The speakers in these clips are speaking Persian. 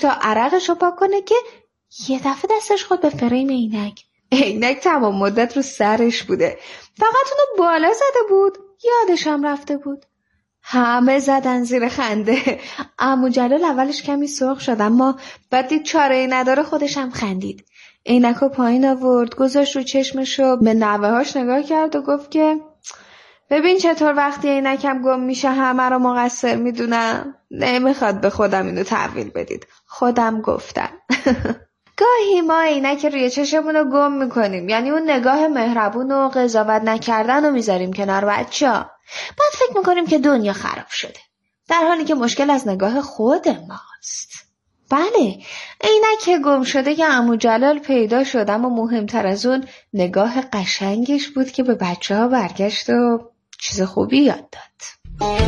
تا عرقشو پاک کنه که یه دفعه دستش خود به فریم عینک تمام مدت رو سرش بوده، فقط اونو بالا زده بود، یادش هم رفته بود. همه زدن زیر خنده. عمو جلال اولش کمی سرخ شد، اما بعد دید چاره‌ای نداره خودش هم خندید. عینکو پایین آورد، گذاشت رو چشمشو، به نوه‌هاش نگاه کرد و گفت که ببین چطور وقتی عینکم گم میشه همه رو مقصر میدونم. نمیخواد به خودم اینو تحویل بدید، خودم گفتم. گاهی ما عینک روی چشمون رو گم میکنیم، یعنی اون نگاه مهربون و قضاوت نکردن رو میذاریم کنار بچه‌ها. بعد فکر میکنیم که دنیا خراب شده، در حالی که مشکل از نگاه خود ماست. بله، عینک گم شده که عمو جلال پیدا شد، اما مهمتر از اون نگاه قشنگش بود که به بچه‌ها برگشت و چیز خوبی یاد داد.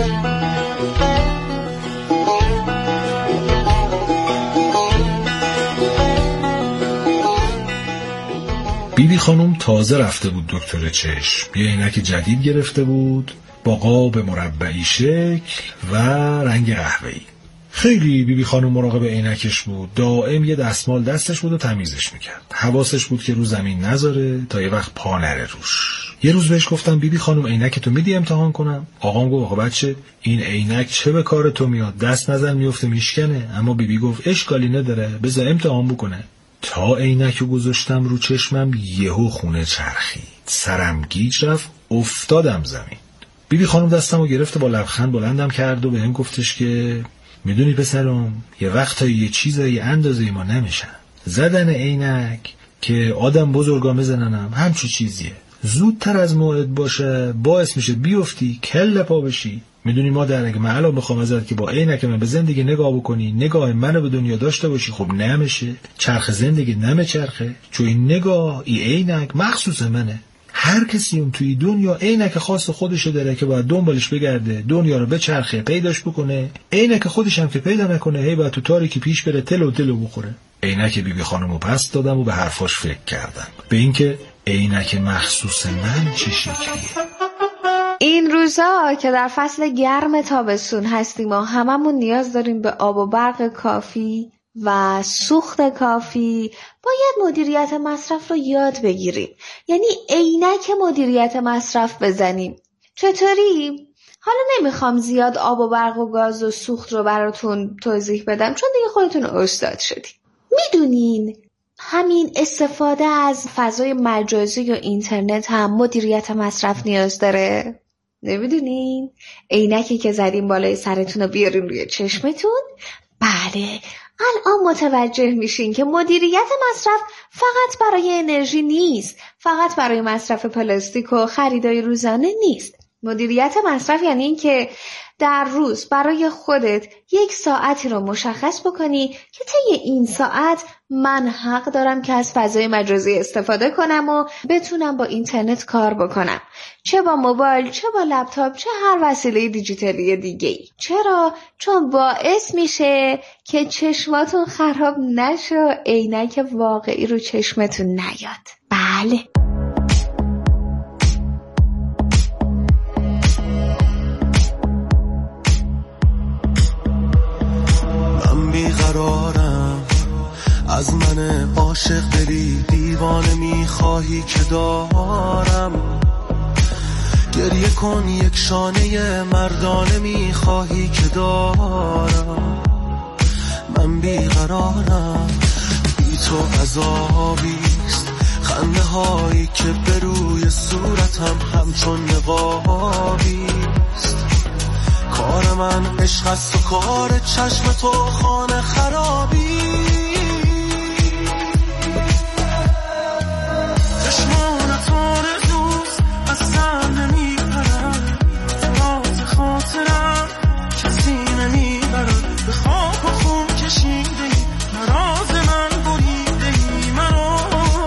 بیبی خانم تازه رفته بود دکتر چشم، یه عینک جدید گرفته بود با قاب مربعی شکل و رنگ قهوه‌ای. خیلی بیبی خانم مراقب عینکش بود، دائم یه دستمال دستش بود و تمیزش میکرد. حواسش بود که رو زمین نذاره تا یه وقت پا نره روش. یه روز بهش گفتم بیبی خانم عینکتو میدی امتحان کنم؟ آقام گفت آقا بچه این عینک چه به کار تو میاد، دست نزن میفته میشکنه. اما بیبی گفت اشکالی نداره بذار امتحان بکنه. تا عینکو گذاشتم رو چشمم یهو خونه چرخید، سرم گیج رفت، افتادم زمین. بیبی خانم دستمو گرفت با لبخند بلندم کرد و بهم گفتش که میدونی پسرم یه وقتایی یه چیزایی اندازه ما نمیشن. زدن عینک که آدم بزرگا میزننم همچو چیزیه، زودتر از موعد باشه باعث میشه بیفتی کله پا بشی. میدونی مادر اگه من الان بخوام ازت که با عینک من به زندگی نگاه بکنی، نگاه منو به دنیا داشته باشی، خب نمیشه، چرخ زندگی نمیچرخه، چون این نگاه این عینک مخصوص منه. هر کسی اون توی دنیا عینک خاص خودشه داره که باید دنبالش بگرده، دنیا رو بچرخه پیداش بکنه. عینک خودش هم که پیدا نکنه هی باید تو تاریکی پیش بره تلو بخوره. عینک بیبی خانمو پس دادم و به حرفاش فکر کردم، به اینکه عینک مخصوص من چه شکلیه. این روزا که در فصل گرم تابستون هستیم و هممون نیاز داریم به آب و برق کافی و سوخت کافی، باید مدیریت مصرف رو یاد بگیریم، یعنی عینک مدیریت مصرف بزنیم. چطوری؟ حالا نمیخوام زیاد آب و برق و گاز و سوخت رو براتون توضیح بدم چون دیگه خودتون استاد شدید. میدونین همین استفاده از فضای مجازی و اینترنت هم مدیریت مصرف نیاز داره؟ نمیدونین؟ عینکی که زدین بالای سرتون رو بیارین روی چشمتون؟ بله، الان متوجه میشین که مدیریت مصرف فقط برای انرژی نیست، فقط برای مصرف پلاستیک و خریدای روزانه نیست. مدیریت مصرف یعنی این که در روز برای خودت 1 ساعتی رو مشخص بکنی که طی این ساعت من حق دارم که از فضای مجازی استفاده کنم و بتونم با اینترنت کار بکنم، چه با موبایل، چه با لپتاپ، چه هر وسیله دیجیتالی دیگه‌ای. چرا؟ چون باعث میشه که چشماتون خراب نشه و عینک واقعی رو چشمتون نیاد. بله. بیقرارم از من عاشق دلی دیوانه میخواهی که دارم، گریه کن یک شانه مردانه میخواهی که دارم. من بیقرارم بی تو عذابیست، خنده هایی که به روی صورتم همچون نقابیست. کار من عشق است و کار چشم تو خانه خرابی. چشمانت آرزوست از سر نمی پرد، راز خاطرم کسی نمی برد. به خواب و خون کشیده ای نراز من بریده ای مرا،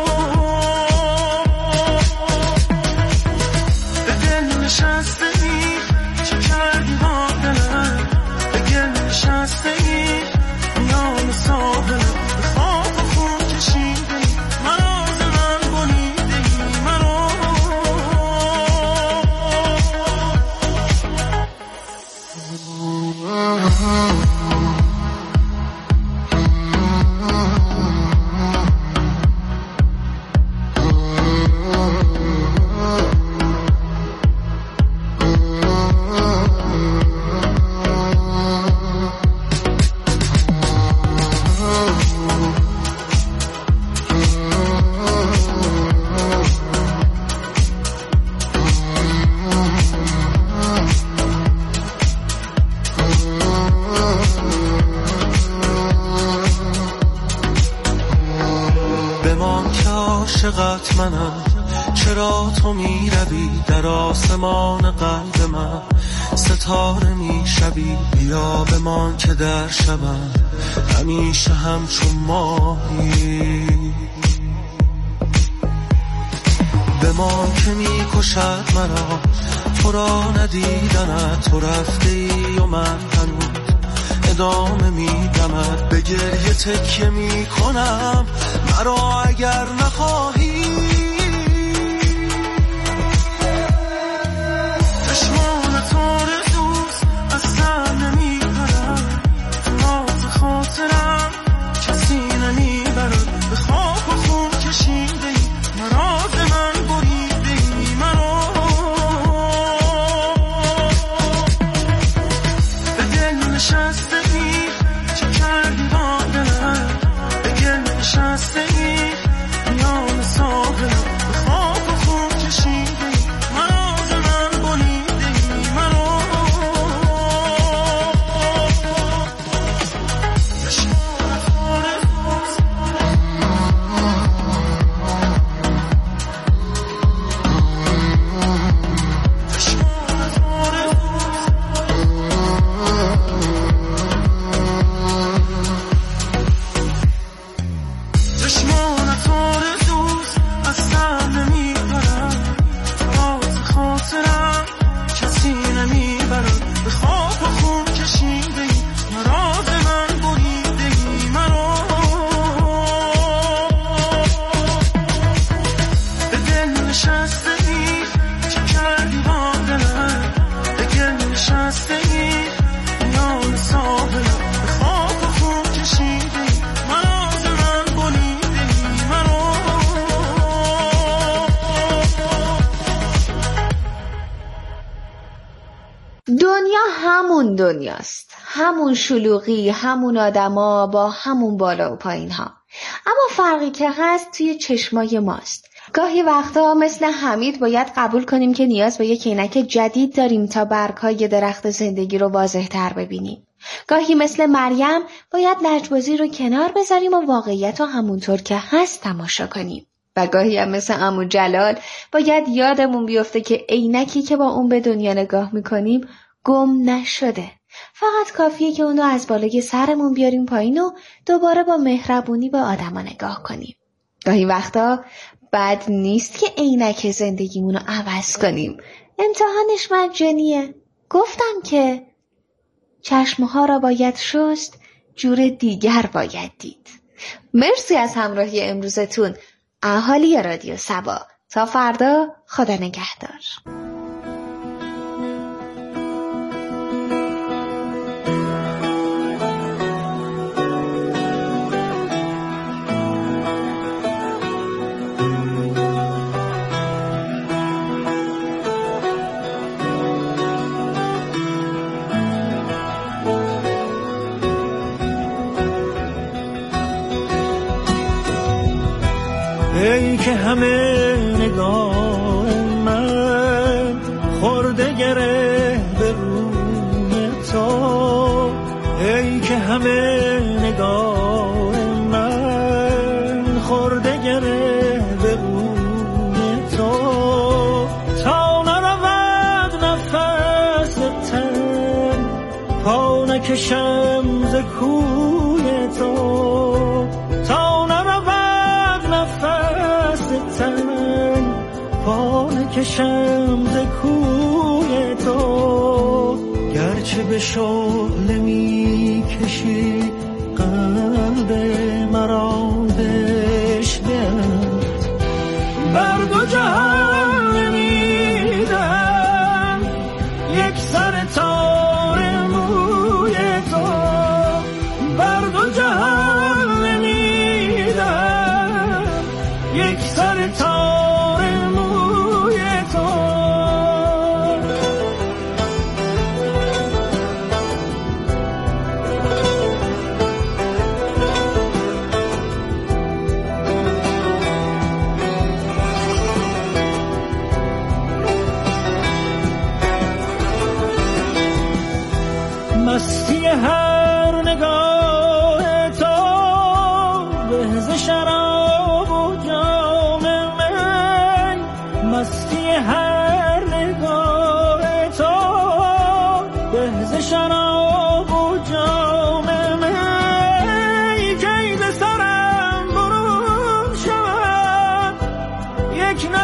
به دل نشسته ای چه کردی با دلم، به گل نشسته ای عاشقت منم، چرا تو میروی در آسمان قلب من، ستاره میشوی بیا بمان که در شبم همیشه همچون ماهی، بمان که میکشد مرا تو را ندیدنت، تو رفتی و من هنوز ادامه میدمت، به گریه تکیه میکنم مرا اگر نخواهی، چشمانت آرزوست از سر نمیپرد، راز خاطرم کسی نمیبرد، به خواب و خون کشیده ای مراز من بریده ای مرا، به دل نشسته ای چه کردی با دلم، به گل نشسته ای میان ساحل، به خواب و خون کشیده ای مراز من بریده ای مرا، چشمانت آرزوست چشمانت آرزوست از سر نمیپرد، راز خاطرم کسی نمیبرد، به خواب و خون کشیده ای مراز من بریده ای مرا، به دل نشسته ای چه کردی با دلم، به گل نشسته ای میان ساحل، به خواب و خون کشیده ای مراز من بریده ای مرا. دنیا همون دنیاست، همون شلوغی، همون آدما با همون بالا و پایین ها، اما فرقی که هست توی چشمای ماست. گاهی وقتا مثل حمید باید قبول کنیم که نیاز به یک عینک جدید داریم تا برگ‌های درخت زندگی رو واضح‌تر ببینیم. گاهی مثل مریم باید لجبازی رو کنار بذاریم و واقعیت رو همونطور که هست تماشا کنیم. و گاهی هم مثل عمو جلال باید یادمون بیفته که عینکی که با اون به دنیا نگاه میکنیم گم نشده. فقط کافیه که اونو از بالای سرمون بیاریم پایین و دوباره با مهربونی به آدما نگاه کنیم. گاهی وقتا بد نیست که عینک زندگیمونو عوض کنیم. امتحانش مجانیه. گفتم که چشمها را باید شست، جور دیگر باید دید. مرسی از همراهی امروزتون اهالی رادیو سبا. تا فردا، خدا نگهدار. ای که همه نگاه من خورده گره به روی تو، ای که همه نگاه من خورده گره به روی تو، تا نرود نفس تن پا نکشم ز کوی تو، تا نرود نفس تن پا نکشم ز کوی تو، گرچه به شعله می کشی قلب مرا دشمن، بر دو جهان نمیدم یک سر تار موی تو، بر دو جهان نمیدم یک سر تار موی تو.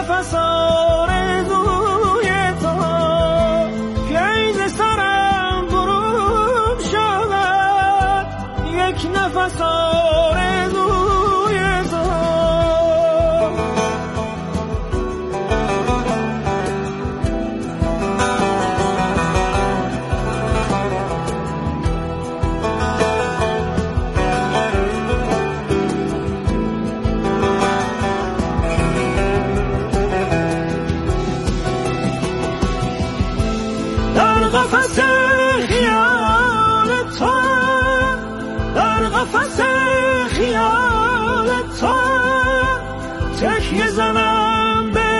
نفس آرزوی تو که ز سرم برون شود، یک نفس آرزوی تو. قفس خیال تو، در قفس خیال تو تکیه زنم به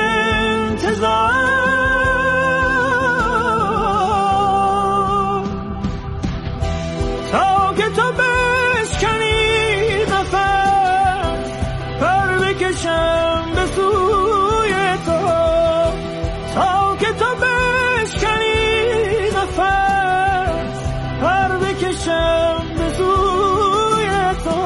انتظار، تا که تو بشکنی قفس پر بکشم به سوی تو، تا که تو بشکنی پر بکشم به سوی تو.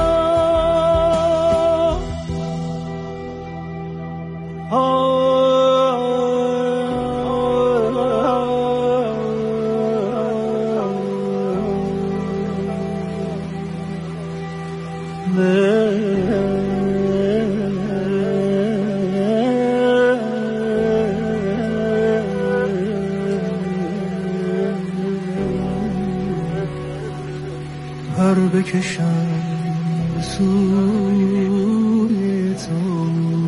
پر بکشم به سوی تو.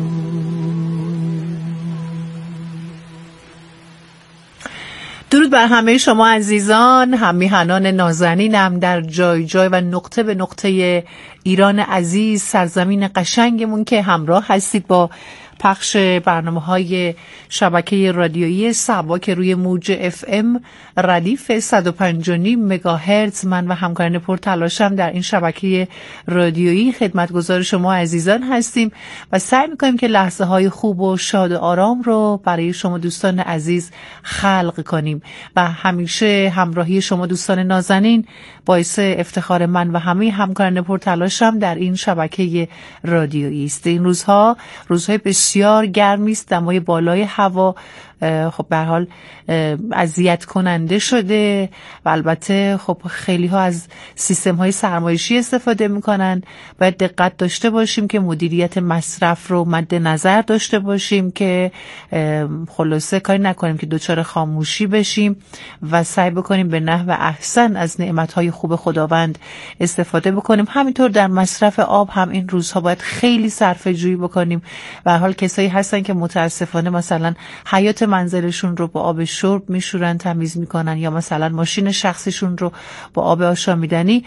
درود بر همه شما عزیزان، هم میهنان نازنینم در جای جای و نقطه به نقطه ایران عزیز، سرزمین قشنگمون که همراه هستید با پخش برنامه‌های شبکه رادیویی صبا که روی موج FM ردیف 105.5 مگاهرتز من و همکاران پرتلاشم در این شبکه رادیویی خدمتگزار شما عزیزان هستیم و سعی می‌کنیم که لحظه‌های خوب و شاد و آرام رو برای شما دوستان عزیز خلق کنیم و همیشه همراهی شما دوستان نازنین باعث افتخار من و همه همکاران پرتلاشم در این شبکه رادیویی است. این روزهای بسیار گرمی است، دمای بالای هوا خب به هر حال اذیت کننده شده و البته خب خیلی ها از سیستم های سرمایشی استفاده میکنن. باید دقت داشته باشیم که مدیریت مصرف رو مد نظر داشته باشیم که خلاصه کاری نکنیم که دچار خاموشی بشیم و سعی بکنیم به نحو احسن از نعمت های خوب خداوند استفاده بکنیم. همینطور در مصرف آب هم این روزها باید خیلی صرفه جویی بکنیم. به هر حال کسایی هستن که متاسفانه مثلا حیات منزلشون رو با آب شرب میشورن، تمیز میکنن، یا مثلا ماشین شخصیشون رو با آب آشامیدنی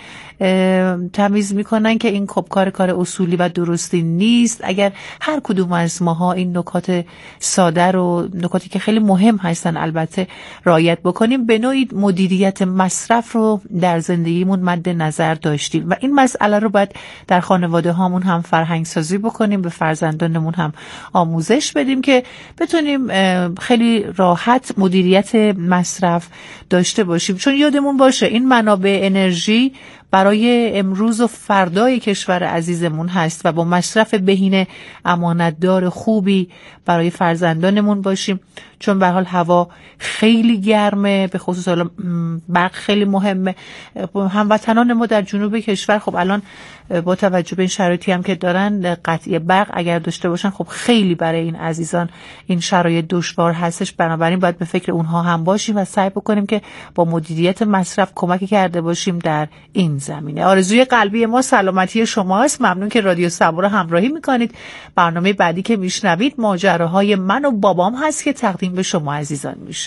تمیز میکنن که این کار اصولی و درستی نیست. اگر هر کدوم از ماها این نکات ساده رو، نکاتی که خیلی مهم هستن البته، رعایت بکنیم، به نوعی مدیریت مصرف رو در زندگیمون مد نظر داشتیم و این مسئله رو باید در خانواده هامون هم فرهنگ سازی بکنیم، به فرزندانمون هم آموزش بدیم که بتونیم خیلی راحت مدیریت مصرف داشته باشیم. چون یادمون باشه این منابع انرژی برای امروز و فردای کشور عزیزمون هست و با مصرف بهینه امانتدار خوبی برای فرزندانمون باشیم. چون به حال هوا خیلی گرمه، به خصوص حالا برق خیلی مهمه. هموطنان ما در جنوب کشور خب الان با توجه به این شرایطی هم که دارن، قطعی برق اگر داشته باشن خب خیلی برای این عزیزان این شرایط دشوار هستش. بنابراین باید به فکر اونها هم باشیم و سعی بکنیم که با مدیریت مصرف کمکی کرده باشیم در این زمینه. آرزوی قلبی ما سلامتی شماست. ممنون که رادیو صبا رو همراهی میکنید. برنامه بعدی که میشنوید ماجراهای من و بابام هست که تقدیم به شما عزیزان میشه.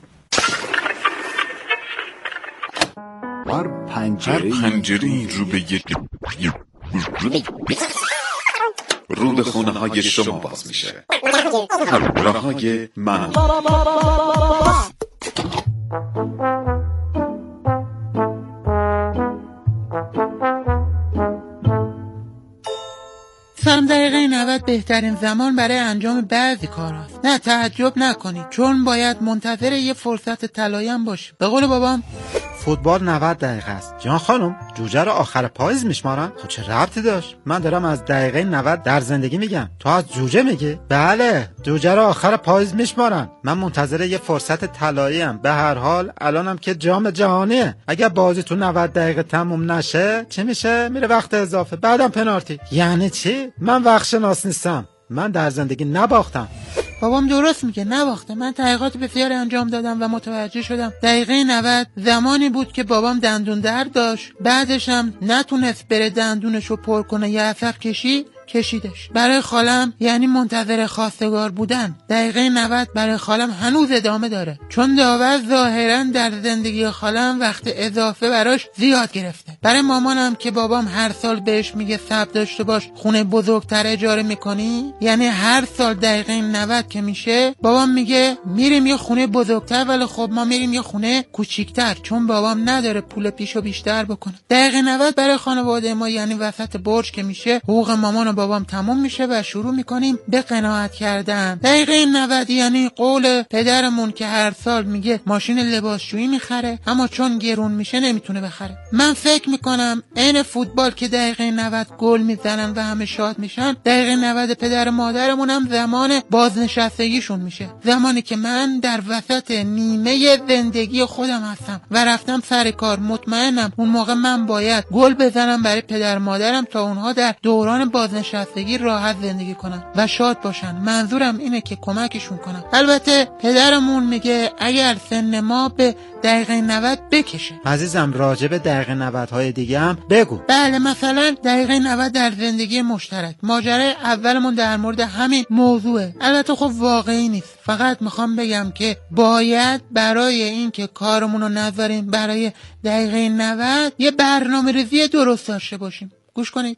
هر پنجره‌ای رو به یک رو به خونه های شما باز میشه. همراهای من. سلام. دقیقه 90 بهترین زمان برای انجام بعضی کارهاست. نه تعجب نکنید، چون باید منتظر یه فرصت طلایی هم باشیم. به قول بابام فوتبال 90 دقیقه است. جان خانم جوجه رو آخر پاییز میشمارن؟ خب چه ربطی داشت؟ من دارم از دقیقه 90 در زندگی میگم. تو از جوجه میگی؟ بله جوجه رو آخر پاییز میشمارن. من منتظر یه فرصت طلایی ام. به هر حال الانم که جام جهانیه. اگه بازی تو 90 دقیقه تموم نشه چه میشه؟ میره وقت اضافه، بعدم پنالتی. یعنی چی؟ من وقت شناس نیستم. من در زندگی نباختم. بابام درست میگه، نباخته. من تحقیقات بسیاری انجام دادم و متوجه شدم دقیقه 90 زمانی بود که بابام دندون درد داشت، بعدش هم نتونست بره دندونشو پر کنه، یه عصب کشیدش. برای خالم یعنی منتظر خواستگار بودن. دقیقه 90 برای خالم هنوز ادامه داره، چون داور ظاهرا در زندگی خالم وقت اضافه براش زیاد گرفته. برای مامانم که بابام هر سال بهش میگه صبر داشته باش خونه بزرگتر اجاره میکنی، یعنی هر سال دقیقه 90 که میشه بابام میگه میریم یه خونه بزرگتر، ولی خب ما میریم یه خونه کوچیکتر، چون بابام نداره پول پیشو بیشتر بکنه. دقیقه 90 برای خانواده ما یعنی وسط برج که میشه حقوق مامان بابام تموم میشه و شروع میکنیم به قناعت کردن. دقیقه 90 یعنی قول پدرمون که هر سال میگه ماشین لباسشویی میخره، اما چون گرون میشه نمیتونه بخره. من فکر میکنم عین فوتبال که دقیقه 90 گل میزنن و همه شاد میشن، دقیقه 90 پدر مادرمون هم زمان بازنشستگیشون میشه، زمانی که من در وسط نیمه زندگی خودم هستم و رفتم سر کار. مطمئنم اون موقع من باید گل بزنم برای پدر مادرم تا اونها در دوران بازنشستگی راحت زندگی کنن و شاد باشن. منظورم اینه که کمکشون کنم. البته پدرمون میگه اگر سن ما به دقیقه 90 بکشه. عزیزم راجع به دقیقه 90 های دیگه هم بگو. بله مثلا دقیقه 90 در زندگی مشترک. ماجرای اولمون در مورد همین موضوعه. البته خب واقعی نیست، فقط میخوام بگم که باید برای این که کارمون رو نذاریم برای دقیقه 90 یه برنامه‌ریزی درست داشته باشیم. گوش کنید.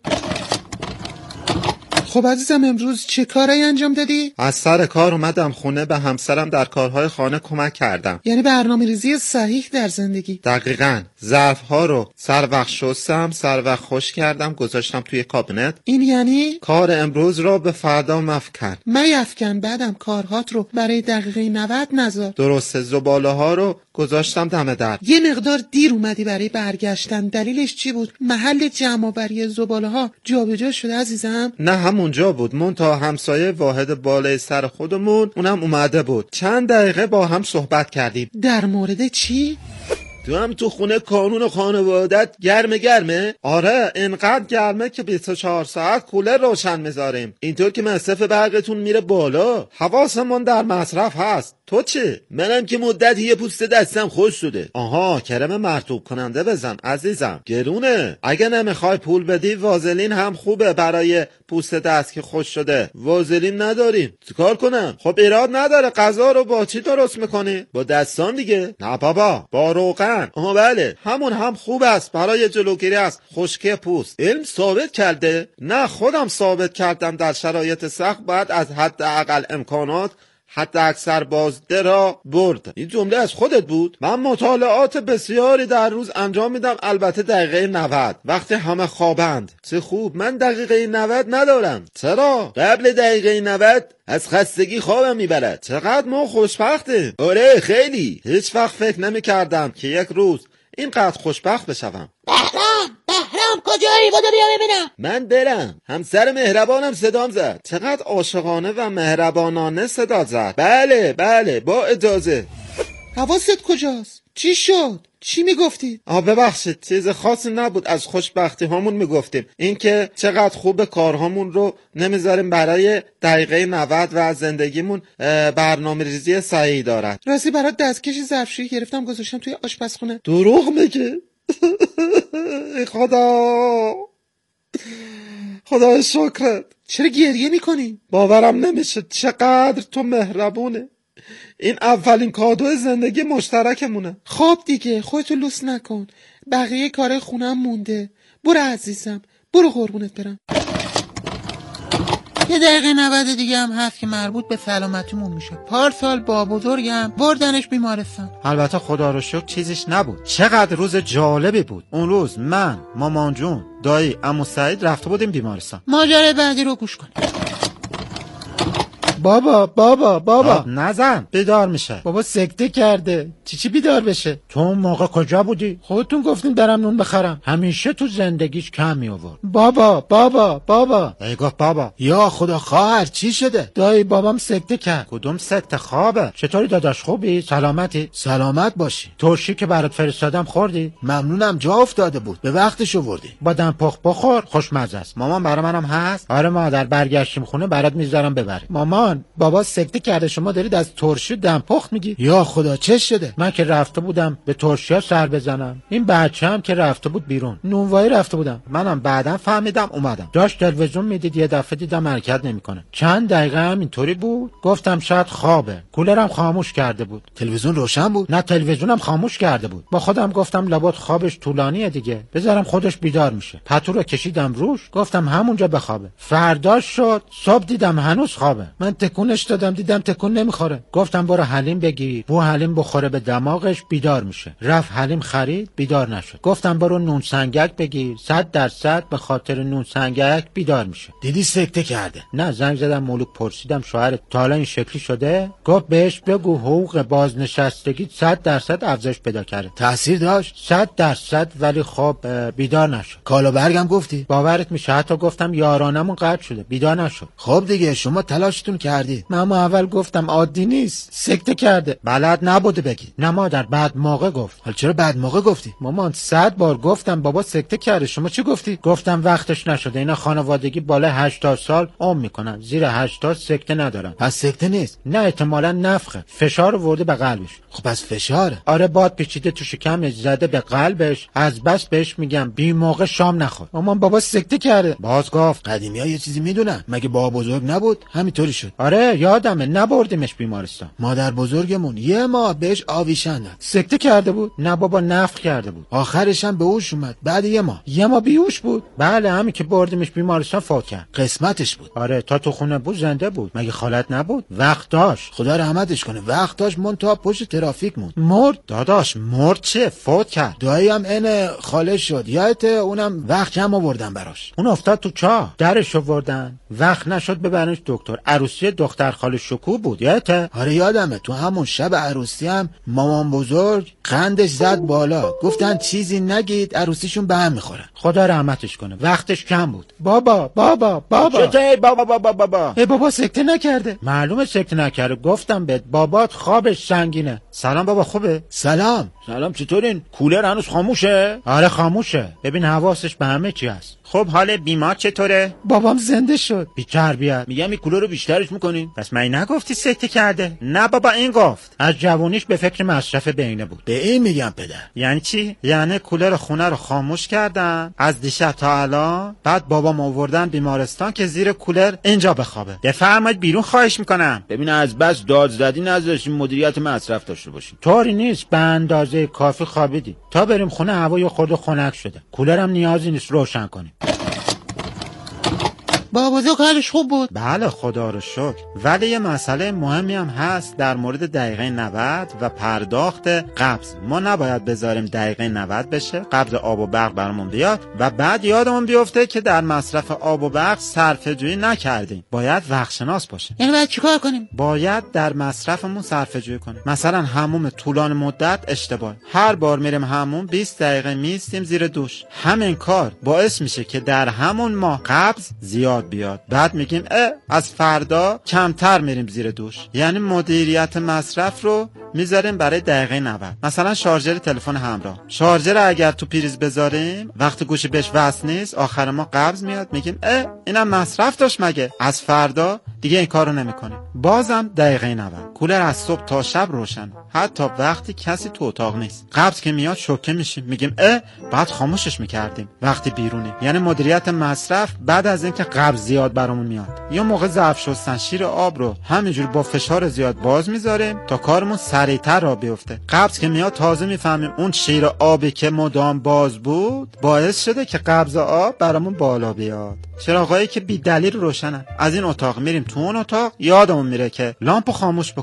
خب عزیزم امروز چه کاری انجام دادی؟ از سر کار اومدم خونه، به همسرم در کارهای خانه کمک کردم. یعنی برنامه‌ریزی صحیح در زندگی. دقیقاً. ظرف‌ها رو سر وقت شستم، سر وقت خشک کردم، گذاشتم توی کابینت. این یعنی کار امروز رو به فردا مفکن. میفکن، بعدم کارهات رو برای دقیقه 90 نذار. درسته. زباله‌ها رو گذاشتم دم در. یه مقدار دیر اومدی برای برگشتن، دلیلش چی بود؟ محل جمع‌آوری زباله‌ها جابجا شده عزیزم؟ نه همونجا بود، منتها همسایه واحد بالای سر خودمون اونم اومده بود. چند دقیقه با هم صحبت کردیم. در مورد چی؟ تو هم تو خونه کانون خانوادت گرمه؟ آره انقدر گرمه که 24 ساعت کولر روشن میذاریم، اینطور که مصرف برقتون میره بالا. حواسمون در مصرف هست. تو چه؟ منم که مدت یه پوست دستم خوش شده. آها کرم مرطوب کننده بزن عزیزم، گرونه. اگه نمیخوای پول بدی وازلین هم خوبه برای پوست دست که خوش شده. وازلین نداریم چیکار کنم؟ خب ایراد نداره. غذا رو با چی درست میکنی؟ با دستان دیگه. نه بابا با روغن. آها بله همون هم خوب است برای جلوگیری از خشکی پوست. علم ثابت کرده؟ نه خودم ثابت کردم در شرایط سخت باید از حد اقل امکانات حتی اکثر بازده را برد. این جمله از خودت بود؟ من مطالعات بسیاری در روز انجام میدم، البته دقیقه 90 وقتی همه خوابند. چه خوب من دقیقه 90 ندارم. چرا؟ قبل دقیقه 90 از خستگی خوابم میبرد. چقدر ما خوشبختیم. آره خیلی. هیچ وقت فکر نمی کردم که یک روز اینقدر خوشبخت بشوم. بهرام کجایی؟ بودو بیا ببینم. من برم. همسر مهربانم صدام زد. چقدر عاشقانه و مهربانانه صدا زد. بله با اجازه. حواست کجاست؟ چی شد؟ چی میگفتی؟ ببخشید چیز خاصی نبود، از خوشبختی همون میگفتیم، اینکه چقدر خوب کارهامون رو نمیذاریم برای دقیقه 90 و از زندگیمون برنامه ریزی صحیح دارد. راستی برات دستکش ظرفشویی گرفتم گذاشتم توی آشپزخونه. دروغ میگه؟ خدا شکرت. چرا گریه میکنی؟ باورم نمیشه چقدر تو مهربونه. این اولین کادو زندگی مشترکمونه. خب دیگه خودتو لوس نکن، بقیه کار خونم مونده. برو عزیزم برو قربونت برم. یه دقیقه 90 دیگه هم هست که مربوط به سلامتیمون میشه. پارسال با بزرگم بردنش بیمارستان. البته خدا رو شکر چیزیش نبود. چقدر روز جالبی بود اون روز. من، مامان جون، دایی، عمو سعید رفته بودیم بیمارستان. ماجرای بعدی رو گوش کن. بابا نزن، بیدار میشه. بابا سکته کرده. چی بیدار بشه؟ تو اون موقع کجا بودی؟ خودتون گفتین برم نون بخرم. همیشه تو زندگیش کم می آورد. بابا ای گفت بابا. یا خدا خواهر چی شده؟ دایی بابام سکته کرد. کدوم سکته خوابه؟ چطوری داداش، خوبی؟ سلامتی؟ سلامت باشی. ترشی که برات فرستادم خوردی؟ ممنونم، جا افتاده بود، به وقتش آوردی. با دمپخت بخور، خوشمزه است. مامان برای منم هست؟ آره مادر، برگشتیم خونه برات میذارم ببری. مامان بابا سکته کرده، شما دارید از ترشی و دمپخت میگی؟ یا خدا چه شده؟ من که رفته بودم به ترشی‌ها سر بزنم، این بچه‌ام که رفته بود بیرون، نونوایی رفته بودم. منم بعداً فهمیدم اومدم. داشت تلویزیون میدید، یه دفعه دیدم حرکت نمیکنه. چند دقیقه هم اینطوری بود، گفتم شاید خوابه. کولرم خاموش کرده بود. تلویزیون روشن بود؟ نه، تلویزیونم خاموش کرده بود. با خودم گفتم لابد خوابش طولانیه دیگه، بذارم خودش بیدار میشه. پتو رو کشیدم روش، گفتم همونجا بخوابه. فرداش شد، صبح دیدم هنوز خوابه. من تکونش دادم، دیدم تکون نمیخوره. گفتم برو حلیم بگیر، بو حلیم بخوره به دماغش بیدار میشه. رفت حلیم خرید، بیدار نشد. گفتم برو نون سنگک بگیر، 100% به خاطر نون سنگک بیدار میشه. دیدی سکته کرده؟ نه، زنگ زدم مولوک، پرسیدم شوهرت تا حالا این شکلی شده؟ گفت بهش بگو حقوق بازنشستگی 100% افزایش پیدا کرده. تاثیر داشت؟ 100%، ولی خب بیدار نشد. کالا برگم گفتی؟ باورت میشه حتی گفتم یارانمون قطع شده، بیدار نشد. خب دیگه شما تلاشتون کردی. من اول گفتم عادی نیست، سکته کرده. بلد نبوده بگی. نه مادر، بعد موقع گفت. حالا چرا بعد موقع گفتی؟ مامان 100 بار گفتم بابا سکته کرده، شما چی گفتی؟ گفتم وقتش نشده، اینا خانوادگی بالای 80 سال عمر میکنن، زیر 80 سکته ندارن. پس سکته نیست؟ نه، احتمالاً نفخه، فشار ورده به قلبش. خب پس فشاره. آره، باد پیچیده تو شکمش، زده به قلبش. از بس بهش میگم بی موقع شام نخور. مامان بابا سکته کرده. باز گفت قدیمی‌ها یه چیزی میدونن، مگه بابا بزرگ نبود همینطوری شد؟ آره یادمه، نبردیمش بیمارستان. مادر بزرگمون یه ماه بهش آویشن داد. سکته کرده بود؟ نه بابا، نفخ کرده بود. آخرش هم به هوش اومد بعد یه ماه بیهوش بود. بله، همین که بردیمش بیمارستان فوت کرد. قسمتش بود. آره، تا تو خونه بود زنده بود. مگه خالت نبود؟ وقت داشت. خدا رحمتش کنه، وقت داشت، منتها پشت ترافیک موند. مرد داداش. مرد چه؟ فوت کرد. دایی هم عین خاله شد، یادته؟ اونم وقت جمع آوردن براش. اون افتاد تو چاه، درش آوردن، وقت نشد ببرنش دکتر. عروسی دختر خاله شکوه بود، یادته؟ آره یادمه. تو همون شب عروسی هم مامان بزرگ قندش زد بالا، گفتن چیزی نگید عروسیشون به هم میخوره. خدا رحمتش کنه، وقتش کم بود. بابا چطور بابا؟ بابا سکته نکرده. معلومه سکته نکرده، گفتم بهت بابات خوابش سنگینه. سلام بابا، خوبه؟ سلام، چطورین؟ کولر هنوز خاموشه؟ آره خاموشه، ببین حواسش به همه چی هست. خب حال بیمار چطوره؟ بابام زنده شد. بی تربیت. میگم این کولر رو بیشترش میکنین. پس من نگفتی سکته کرده؟ نه بابا، این گفت. از جوونیش به فکر مصرف بینه بود. به این میگم پدر. یعنی چی؟ یعنی کولر خونه رو خاموش کردن از دیشب تا الان، بعد بابام آوردن بیمارستان که زیر کولر اینجا بخوابه. بفرمایید بیرون، خواهش میکنم. ببین از بس داد زدی نذاشتیم مدیریت مصرف داشته باشیم. طوری نیست، به اندازه کافی خوابیدی. تا بریم خونه هوای خورده خنک شده. کولرم نیازی نیست روشن کنیم. بابا بزرگ حالش خوب بود؟ بله خدا رو شکر، ولی یه مسئله مهمی هم هست در مورد دقیقه 90 و پرداخت قبض. ما نباید بذاریم دقیقه 90 بشه، قبض آب و برق برامون بیاد و بعد یادمون بیفته که در مصرف آب و برق صرفه‌جویی نکردیم. باید وقت‌شناس باشیم. یعنی باید چیکار کنیم؟ باید در مصرفمون صرفه‌جویی کنیم. مثلا حموم طولانی مدت اشتباه. هر بار میریم حموم 20 دقیقه میستیم زیر دوش. همین کار باعث میشه که در همون ماه قبض زیاد بیاد. بعد میگیم از فردا کمتر میریم زیر دوش. یعنی مدیریت مصرف رو میذاریم برای دقیقه 90. مثلا شارژر تلفن همراه، شارژر اگر تو پریز بذاریم وقتی گوشی بهش وصل نیست آخر ما قبض میاد، میگیم اینم مصرف داشت مگه، از فردا دیگه این کارو نمیکنیم. بازم دقیقه 90. کولر از صبح تا شب روشن، حتی وقتی کسی تو اتاق نیست. قبض که میاد شوکه میشیم، میگیم بعد خاموشش میکردیم وقتی بیرونی. یعنی مدیریت مصرف بعد از اینکه قبض زیاد برامون میاد، یا موقع ظرف شستن شیر آب رو همینجوری با فشار زیاد باز میذاریم تا کارمون سریعتر راه بیفته. قبض که میاد تازه میفهمیم اون شیر آبی که مدام باز بود باعث شده که قبض آب برامون بالا بیاد. چراغایی که بی دلیل روشنن، از این اتاق میریم تو اون اتاق، یادمون میره که لامپو خاموش بکن.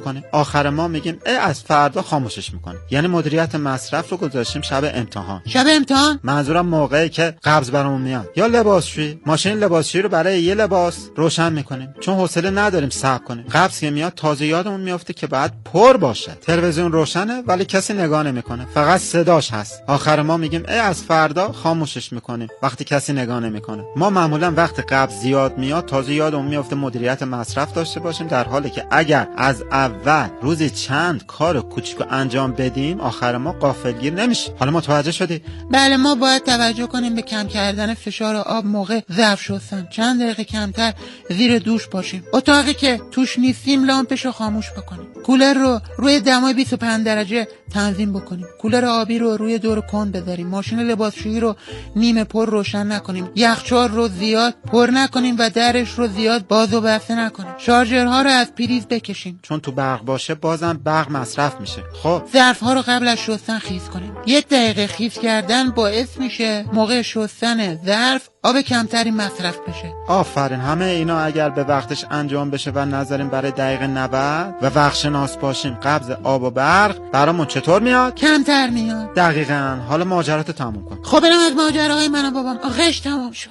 بکنیم، آخر ما میگیم از فردا خاموشش میکنیم. یعنی مدیریت مصرف رو گذاشتیم شب امتحان. شب امتحان منظورم موقعی که قبض برامون میاد. یا لباسشویی، ماشین لباسشویی رو برای یه لباس روشن میکنیم چون حوصله نداریم صبر کنیم. قبض که میاد تازه یادمون میافته که بعد پر باشه. تلویزیون روشنه ولی کسی نگاه نمیکنه، فقط صداش هست. آخر ما میگیم از فردا خاموشش میکنیم وقتی کسی نگاه نمیکنه. ما معمولا وقتی قبض زیاد میاد تازه یادمون میافته مدیریت مصرف داشته باشیم، در حالی که اگر از اول روزی چند کار کوچیکو انجام بدیم آخر ما غافلگیر نمیشه. حالا متوجه شدی؟ بله، ما باید توجه کنیم به کم کردن فشار آب موقع ظرف شستن. چند دقیقه کمتر زیر دوش باشیم. اتاقی که توش نیستیم لامپشو خاموش بکنیم. کولر رو روی دمای 25 درجه تنظیم بکنیم. کولر آبی رو روی دور کن بذاریم. ماشین لباسشویی رو نیمه پر روشن نکنیم. یخچال رو زیاد پر نکنیم و درش رو زیاد باز و بسته نکنیم. شارژرها رو از پریز بکشیم چون تو برق باشه بازم برق مصرف میشه. خب ظرف‌ها رو قبل از شستن خیس کنیم. 1 دقیقه خیس کردن باعث میشه موقع شستن ظرف آب کمتری مصرف بشه. آفرین. همه اینا اگر به وقتش انجام بشه و نذاریم برای دقیقه 90 و وقت شناس باشیم قبض آب و برق برامون چطور میاد؟ کمتر میاد. دقیقاً. حالا ماجراتو تموم کن. خب برم از ماجراهای من و بابام. آخش تمام شد.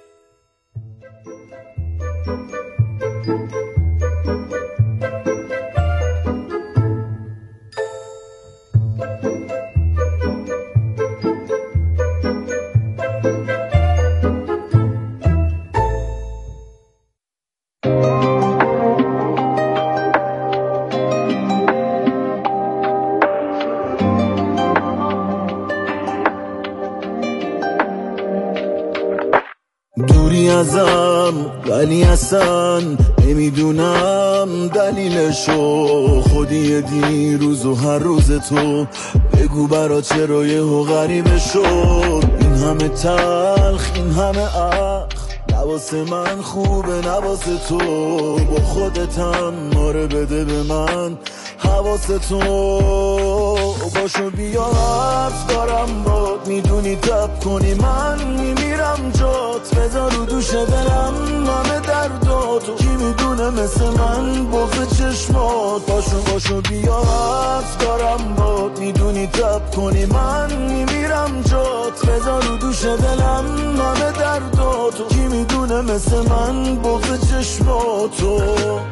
دوری ازم ولی اصلا نمیدونم دلیلشو، خودی دیروز و هر روز تو بگو برا چرا یهو غریبه شد. این همه تلخ این همه اخ نواسه من خوبه نواسه تو، با خودتم ماره بده به من حواسه تو. باشو بیا حرف دارم باد، میدونی تب کنی من میمیرم جات، بذار رو دوش دلم همه درداتو، کی میدونه مثل من بغض چشمات. باشو بیا حرف دارم باد، میدونی تب کنی من میمیرم جات، بذار رو دوش دلم همه درداتو، کی میدونه مثل من بغض چشماتو.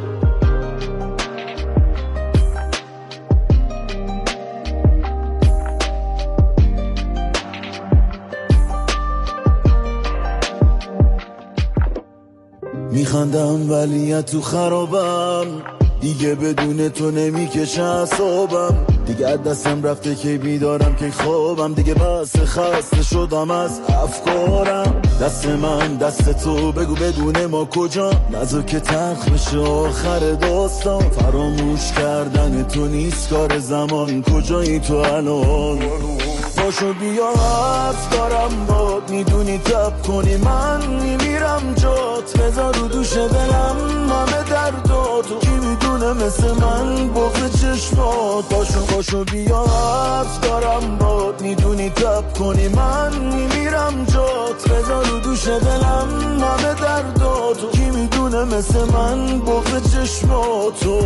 میخندم ولی تو خرابم، دیگه بدون تو نمیکشه اعصابم، دیگه از دستم رفته که بیدارم که خوابم، دیگه بس خسته شدم از افکارم. دست من دست تو بگو بدون ما کجا، نذار که تلخ بشه آخر داستان، فراموش کردن تو نیست کار زمان، کجایی تو الان؟ باشو بیا حرف دارم باد، میدونی تب کنی من میمیرم جات، بذار رو دوش دلم همه درداتو، کی میدونه مثل من بغض چشمات. باشو بیا حرف دارم باد، میدونی تب کنی من میمیرم جات، بذار رو دوش دلم همه درداتو، کی میدونه مثل من بغض چشماتو.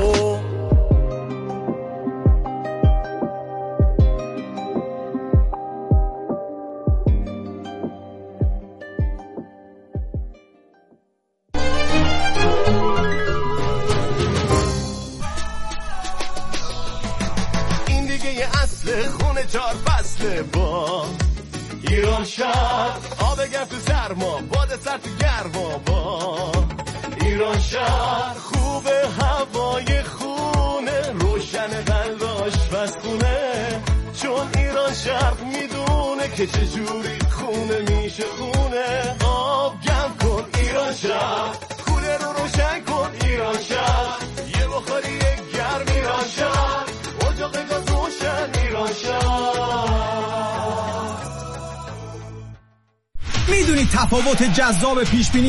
خونه 4 فصله با ایران شهر، آب گرم تو سرما، باد سر تو گرما، با ایران شهر خوبه، هوای خونه روشن، قلب آشپزخونه، چون ایران شهر میدونه که چجوری خونه میشه خونه. آب گرم کن ایران شهر، کوله رو روشن کن ایران شهر، یه بخاری گرم ایران شهر، اجاق گاز روشن ایران شهر. میدونی تفاوت جذاب پیش بینی